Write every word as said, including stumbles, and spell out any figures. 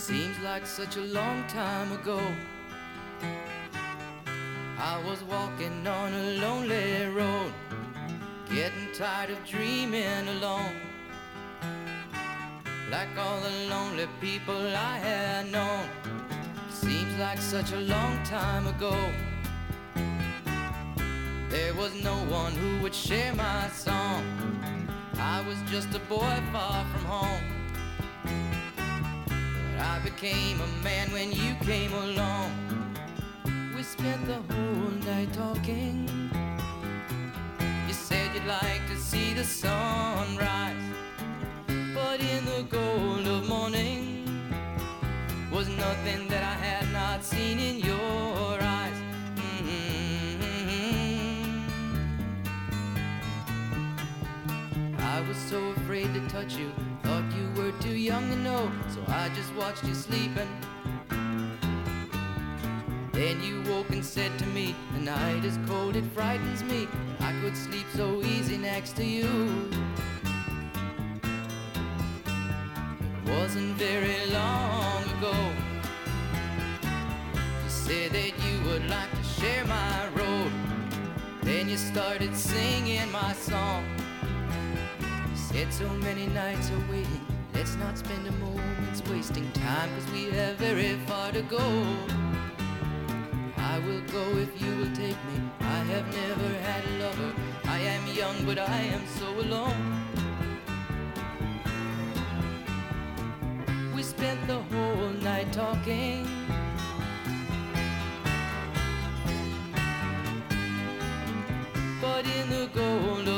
Seems like such a long time ago. I was walking on a lonely road, getting tired of dreaming alone, like all the lonely people I had known. Seems like such a long time ago. There was no one who would share my song. I was just a boy far from home, but I became a man when you came along. We spent the whole night talking. You said you'd like to see the sunrise, but in the gold of morning was nothing that I had not seen in your eyes. Mm-hmm. I was so afraid to touch you, thought you were too young to know, so I just watched you sleeping. Then you woke and said to me, the night is cold, it frightens me. I could sleep so easy next to you. It wasn't very long ago. You said that you would like to share my road. Then you started singing my song. You said so many nights are waiting, let's not spend a moment wasting time, 'cause we have very far to go. I will go if you will take me. I have never had a lover. I am young, but I am so alone. We spent the whole night talking. But in the gold